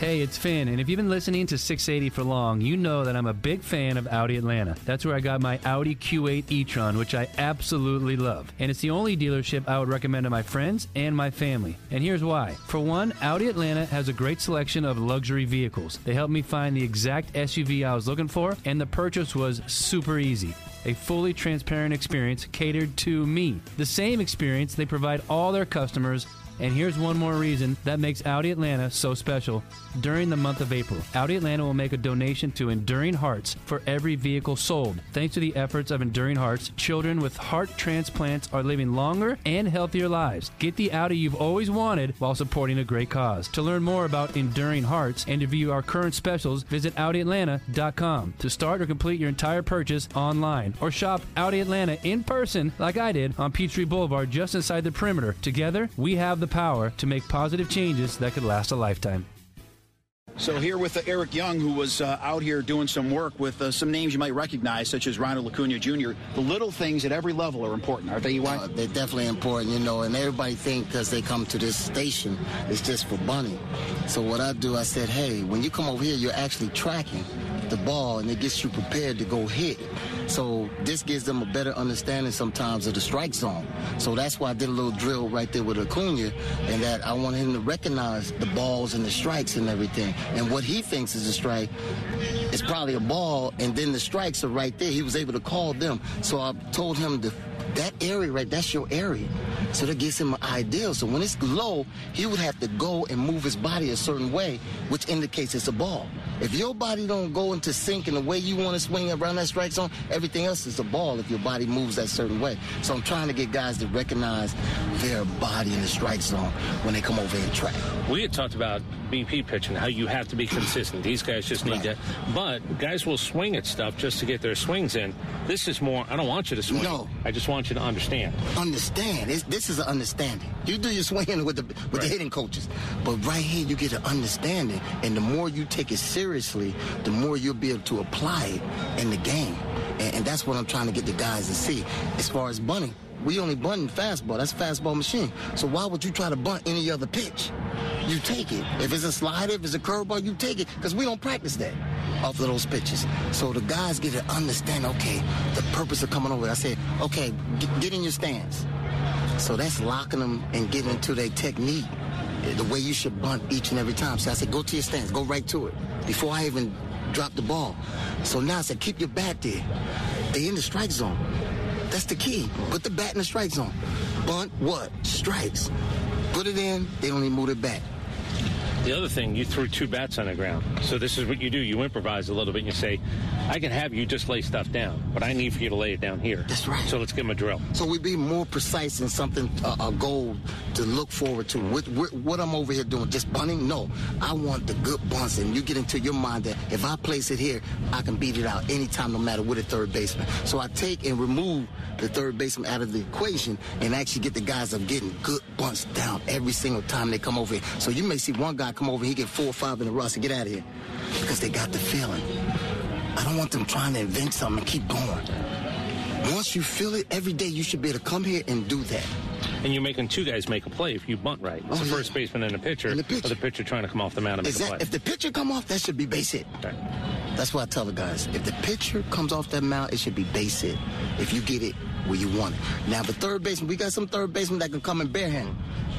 Hey, it's Finn, and if you've been listening to 680 for long, you know that I'm a big fan of Audi Atlanta. That's where I got my Audi Q8 e-tron, which I absolutely love. And it's the only dealership I would recommend to my friends and my family. And here's why. For one, Audi Atlanta has a great selection of luxury vehicles. They helped me find the exact SUV I was looking for, and the purchase was super easy. A fully transparent experience catered to me. The same experience they provide all their customers. And here's one more reason that makes Audi Atlanta so special. During the month of April, Audi Atlanta will make a donation to Enduring Hearts for every vehicle sold. Thanks to the efforts of Enduring Hearts, children with heart transplants are living longer and healthier lives. Get the Audi you've always wanted while supporting a great cause. To learn more about Enduring Hearts and to view our current specials, visit AudiAtlanta.com. To start or complete your entire purchase online, or shop Audi Atlanta in person like I did on Peachtree Boulevard just inside the perimeter. Together, we have the power to make positive changes that could last a lifetime. So here with Eric Young, who was out here doing some work with some names you might recognize, such as Ronald Acuna Jr. The little things at every level are important, aren't they, EY? They're definitely important, and everybody think because they come to this station, it's just for bunting. So what I do, I said, hey, when you come over here, you're actually tracking the ball, and it gets you prepared to go hit. So this gives them a better understanding sometimes of the strike zone. So that's why I did a little drill right there with Acuna, and that I want him to recognize the balls and the strikes and everything. And what he thinks is a strike is probably a ball, and then the strikes are right there. He was able to call them. So I told him that area right, that's your area. So that gives him an idea. So when it's low, he would have to go and move his body a certain way, which indicates it's a ball. If your body don't go into sync in the way you want to swing around that strike zone, everything else is a ball if your body moves that certain way. So I'm trying to get guys to recognize their body in the strike zone when they come over here and track. We had talked about BP pitching, how you have to be consistent. These guys just need to. But guys will swing at stuff just to get their swings in. This is more, I don't want you to swing. No. I just want you to understand. Understand. This is an understanding. You do your swinging with the hitting coaches. But right here, you get an understanding. And the more you take it seriously, the more you'll be able to apply it in the game. And that's what I'm trying to get the guys to see. As far as bunting, we only bunt in fastball. That's a fastball machine. So why would you try to bunt any other pitch? You take it. If it's a slider, if it's a curveball, you take it, because we don't practice that off of those pitches. So the guys get to understand, okay, the purpose of coming over. I said, okay, get in your stance. So that's locking them and getting into their technique, the way you should bunt each and every time. So I said, go to your stance, go right to it, before I even drop the ball. So now I said, keep your bat there. They in the strike zone. That's the key. Put the bat in the strike zone. Bunt what? Strikes. Put it in, they don't even move it back. The other thing, you threw two bats on the ground. So this is what you do. You improvise a little bit and you say, I can have you just lay stuff down, but I need for you to lay it down here. That's right. So let's give them a drill. So we be more precise in something, a goal to look forward to. What I'm over here doing, just bunting? No. I want the good bunts, and you get into your mind that if I place it here, I can beat it out anytime, no matter what, a third baseman. So I take and remove the third baseman out of the equation and actually get the guys of getting good bunts down every single time they come over here. So you may see one guy come over, he get 4 or 5 in a row, and get out of here, because they got the feeling. I don't want them trying to invent something and keep going. Once you feel it every day, you should be able to come here and do that. And you're making two guys make a play if you bunt right. It's the first baseman and the pitcher, or the pitcher trying to come off the mound and make a play. If the pitcher come off, that should be base hit. Right. That's what I tell the guys. If the pitcher comes off that mound, it should be base hit. If you get it where you want it. Now, the third baseman, we got some third basemen that can come in barehanded.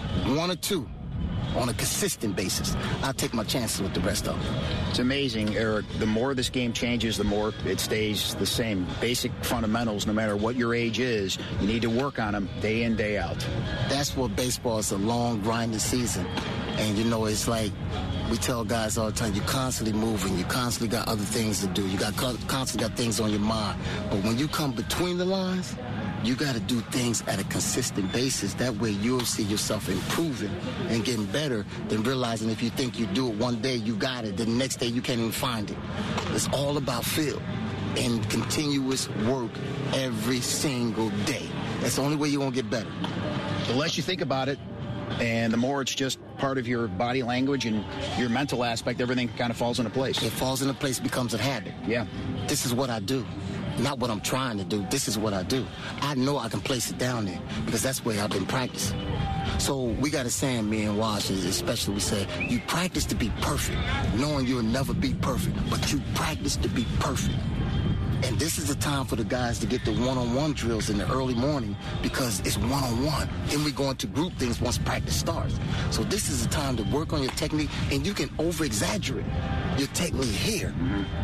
1 or 2. On a consistent basis. I'll take my chances with the rest of them. It's amazing, Eric. The more this game changes, the more it stays the same. Basic fundamentals, no matter what your age is, you need to work on them day in, day out. That's what baseball is, a long, grinding season. And, it's like we tell guys all the time, you're constantly moving. You constantly got other things to do. You constantly got things on your mind. But when you come between the lines, you got to do things at a consistent basis. That way you'll see yourself improving and getting better than realizing if you think you do it one day, you got it. The next day, you can't even find it. It's all about feel and continuous work every single day. That's the only way you're going to get better. The less you think about it, and the more it's just part of your body language and your mental aspect, everything kind of falls into place. It falls into place, becomes a habit. Yeah. This is what I do. Not what I'm trying to do. This is what I do. I know I can place it down there because that's where I've been practicing. So we got a saying, me and Wash, especially, we say, you practice to be perfect, knowing you'll never be perfect, but you practice to be perfect. And this is the time for the guys to get the one-on-one drills in the early morning because it's one-on-one. Then we go into group things once practice starts. So this is the time to work on your technique, and you can over-exaggerate your technique here.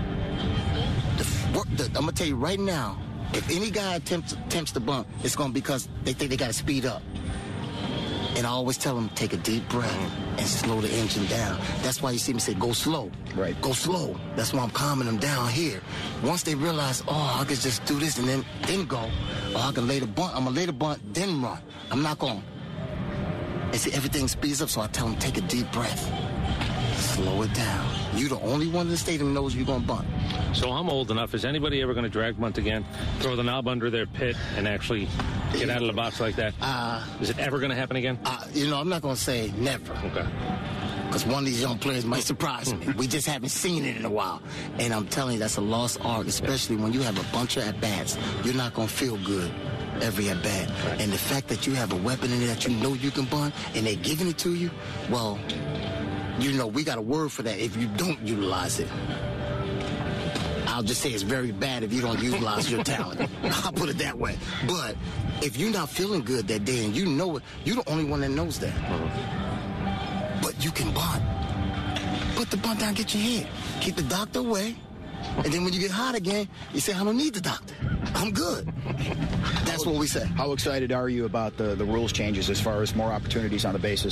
I'm going to tell you right now, if any guy attempts to bump, it's going to be because they think they got to speed up. And I always tell them, take a deep breath and slow the engine down. That's why you see me say, go slow. Right. Go slow. That's why I'm calming them down here. Once they realize, I can just do this and then go. Or I can lay the bunt. I'm going to lay the bunt, then run. I'm not going. And see, everything speeds up, so I tell them, take a deep breath. Slow it down. You're the only one in the stadium knows you're going to bunt. So I'm old enough. Is anybody ever going to drag bunt again? Throw the knob under their pit and actually get out of the box like that? Is it ever going to happen again? I'm not going to say never. Okay. Because one of these young players might surprise me. We just haven't seen it in a while. And I'm telling you, that's a lost art, especially when you have a bunch of at-bats. You're not going to feel good every at-bat. Right. And the fact that you have a weapon in there that you know you can bunt, and they're giving it to you, well, we got a word for that if you don't utilize it. I'll just say it's very bad if you don't utilize your talent. I'll put it that way. But if you're not feeling good that day and you know it, you're the only one that knows that. But you can bunt. Put the bunt down, get your head. Keep the doctor away. And then when you get hot again, you say, I don't need the doctor. I'm good. That's what we say. How excited are you about the rules changes as far as more opportunities on the bases?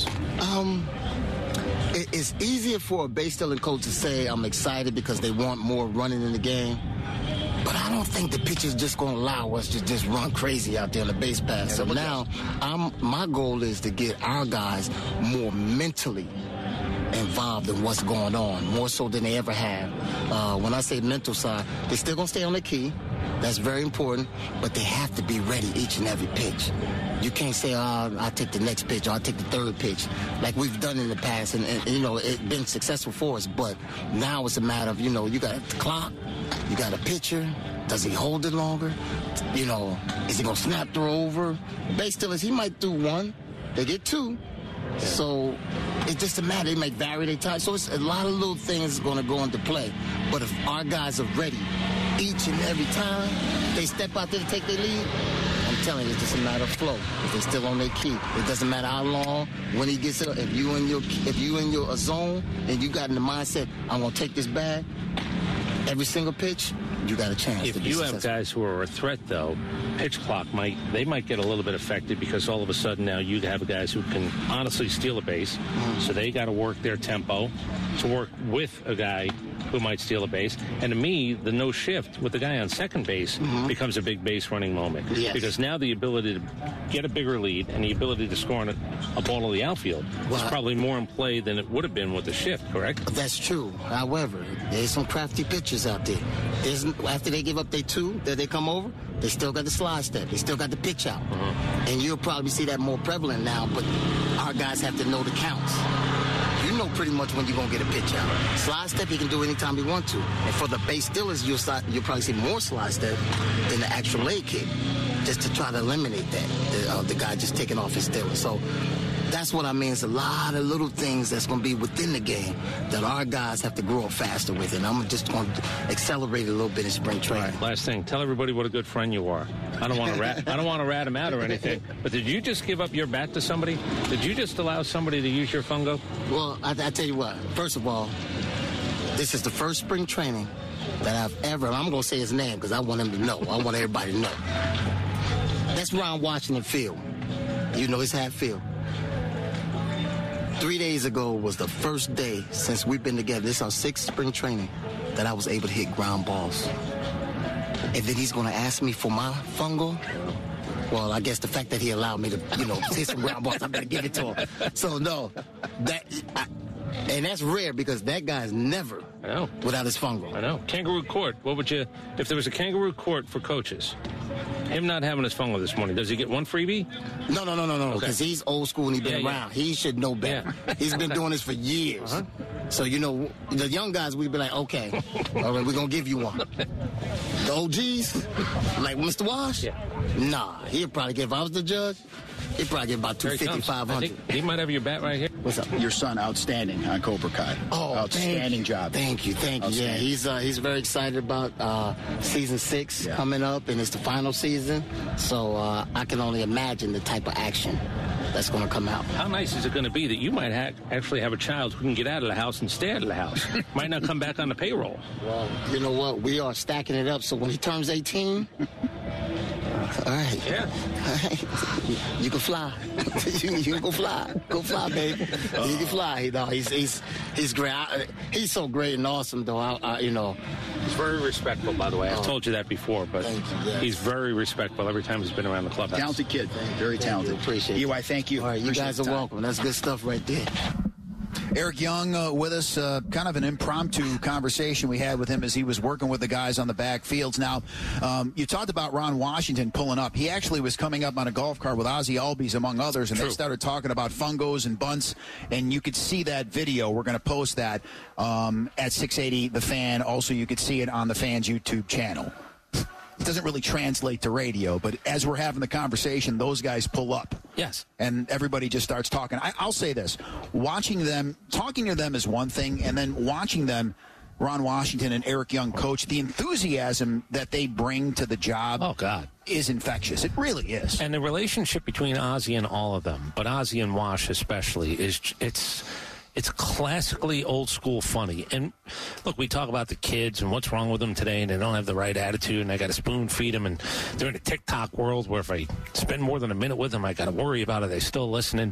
It's easier for a base stealing coach to say I'm excited because they want more running in the game. But I don't think the pitcher's just going to allow us to just run crazy out there on the base pass. So now my goal is to get our guys more mentally involved in what's going on, more so than they ever have. When I say mental side, they're still going to stay on the key. That's very important, but they have to be ready each and every pitch. You can't say, I'll take the next pitch or I'll take the third pitch like we've done in the past. And it's been successful for us. But now it's a matter of, you got a clock, you got a pitcher. Does he hold it longer? Is he going to snap throw over? Base stealers, he might do one. They get two. So it's just a matter. They might vary their time. So it's a lot of little things going to go into play. But if our guys are ready each and every time they step out there to take their lead, I'm telling you, it's just a matter of flow. If they're still on their key, it doesn't matter how long, when he gets up. If you in your zone and you got in the mindset, I'm gonna take this bag, every single pitch, you got a chance. If you have guys who are a threat, though, pitch clock might get a little bit affected because all of a sudden now you have guys who can honestly steal a base, so they got to work their tempo to work with a guy who might steal a base. And to me, the no shift with the guy on second base becomes a big base running moment. Yes. Because now the ability to get a bigger lead and the ability to score on a ball to the outfield is probably more in play than it would have been with the shift, correct? That's true. However, there's some crafty pitchers out there. After they give up their two, that they come over, they still got the slide step. They still got the pitch out. And you'll probably see that more prevalent now, but our guys have to know the counts. You know pretty much when you're going to get a pitch out. Slide step, he can do anytime he wants to. And for the base stealers, you'll probably see more slide step than the actual leg kick, just to try to eliminate that, the guy just taking off his stealer. So that's what I mean. It's a lot of little things that's going to be within the game that our guys have to grow up faster with. And I'm just going to accelerate a little bit in spring training. All right, last thing. Tell everybody what a good friend you are. I don't want to rat him out or anything. But did you just give up your bat to somebody? Did you just allow somebody to use your fungo? Well, I tell you what. First of all, this is the first spring training that I've ever, I'm going to say his name because I want him to know. I want everybody to know. That's Ron Washington Field. You know his hat field. 3 days ago was the first day since we've been together. This is our 6th spring training that I was able to hit ground balls. And then he's going to ask me for my fungo. Well, I guess the fact that he allowed me to, hit some ground balls, I better give it to him. So, no, and that's rare because that guy's never without his fungo. I know. Kangaroo court. What would you, if there was a kangaroo court for coaches, him not having his fungo this morning, does he get one freebie? No, because he's old school and he's been around. He should know better. Yeah. He's been doing this for years. So, the young guys, we'd be like, okay, all right, we're going to give you one. The OGs, like Mr. Wash, nah, he'd probably get, if I was the judge, He probably get about 250, 500. He might have your bat right here. What's up? Your son, outstanding on Cobra Kai. Oh, outstanding job. Thank you. Yeah, he's very excited about season 6 coming up, and it's the final season. So I can only imagine the type of action that's going to come out. How nice is it going to be that you might actually have a child who can get out of the house and stay out of the house? Might not come back on the payroll. Well, you know what? We are stacking it up. So when he turns 18, all right. Yeah. All right. You can fly. you can go fly. Go fly, baby. You can fly. He's great. He's so great and awesome, though. He's very respectful, by the way. I've told you that before, but he's very respectful every time he's been around the clubhouse. Talented kid. Very talented. Appreciate it. EY, thank you. All right, you guys are welcome. That's good stuff right there. Eric Young with us, kind of an impromptu conversation we had with him as he was working with the guys on the backfields. Now, you talked about Ron Washington pulling up. He actually was coming up on a golf cart with Ozzie Albies, among others, and they started talking about fungos and bunts, and you could see that video. We're going to post that at 680 The Fan. Also, you could see it on the Fan's YouTube channel. It doesn't really translate to radio, but as we're having the conversation, those guys pull up. Yes. And everybody just starts talking. I'll say this. Watching them, talking to them is one thing, and then watching them, Ron Washington and Eric Young coach, the enthusiasm that they bring to the job is infectious. It really is. And the relationship between Ozzie and all of them, but Ozzie and Wash especially, it's classically old school funny. And look, we talk about the kids and what's wrong with them today, and they don't have the right attitude, and I got to spoon feed them, and they're in a TikTok world where if I spend more than a minute with them, I got to worry about it. They still listening.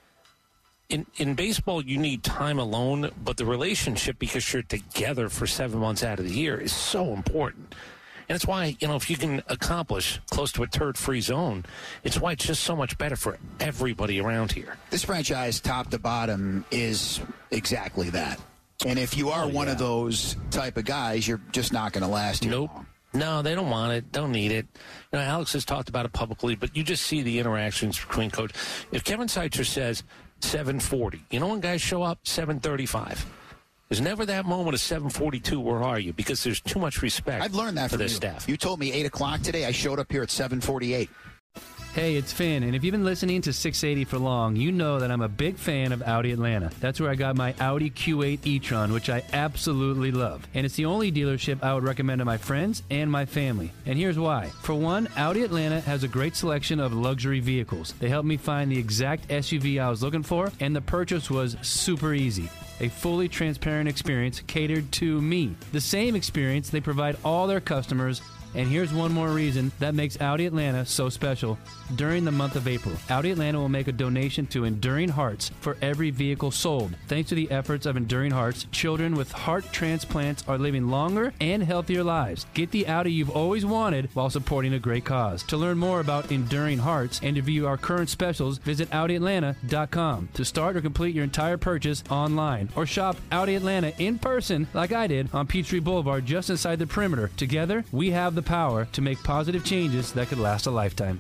In baseball, you need time alone, but the relationship, because you're together for 7 months out of the year, is so important. And it's why, if you can accomplish close to a turd-free zone, it's why it's just so much better for everybody around here. This franchise, top to bottom, is exactly that. And if you are one of those type of guys, you're just not going to last here long. No, they don't want it, don't need it. Alex has talked about it publicly, but you just see the interactions between coach. If Kevin Seitzer says 7:40, when guys show up? 7:35. There's never that moment of 7:42, where are you? Because there's too much respect. I've learned that for from this you. staff. You told me 8 o'clock today. I showed up here at 7:48. Hey, it's Finn, and if you've been listening to 680 for long, you know that I'm a big fan of Audi Atlanta. That's where I got my Audi Q8 e-tron, which I absolutely love. And it's the only dealership I would recommend to my friends and my family. And here's why. For one, Audi Atlanta has a great selection of luxury vehicles. They helped me find the exact SUV I was looking for, and the purchase was super easy. A fully transparent experience catered to me. The same experience they provide all their customers. And here's one more reason that makes Audi Atlanta so special. During the month of April, Audi Atlanta will make a donation to Enduring Hearts for every vehicle sold. Thanks to the efforts of Enduring Hearts, children with heart transplants are living longer and healthier lives. Get the Audi you've always wanted while supporting a great cause. To learn more about Enduring Hearts and to view our current specials, visit AudiAtlanta.com. To start or complete your entire purchase online, or shop Audi Atlanta in person like I did on Peachtree Boulevard just inside the perimeter. Together, we have the power to make positive changes that could last a lifetime.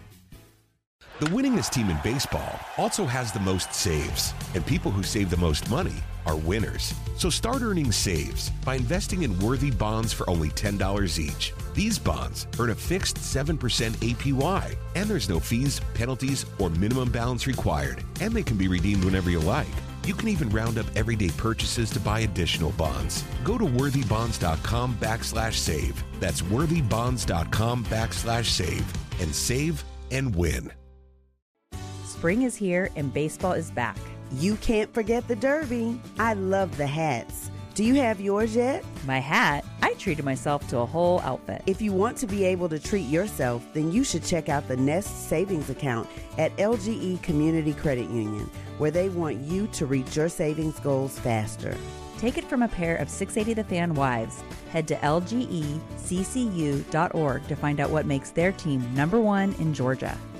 The winningest team in baseball also has the most saves, and people who save the most money are winners. So start earning saves by investing in Worthy bonds for only $10 each. These bonds earn a fixed 7% APY, and there's no fees, penalties, or minimum balance required, and they can be redeemed whenever you like. You can even round up everyday purchases to buy additional bonds. Go to worthybonds.com/save. That's worthybonds.com/save and save and win. Spring is here and baseball is back. You can't forget the Derby. I love the hats. Do you have yours yet? My hat? I treated myself to a whole outfit. If you want to be able to treat yourself, then you should check out the Nest Savings Account at LGE Community Credit Union, where they want you to reach your savings goals faster. Take it from a pair of 680 The Fan wives. Head to lgeccu.org to find out what makes their team #1 in Georgia.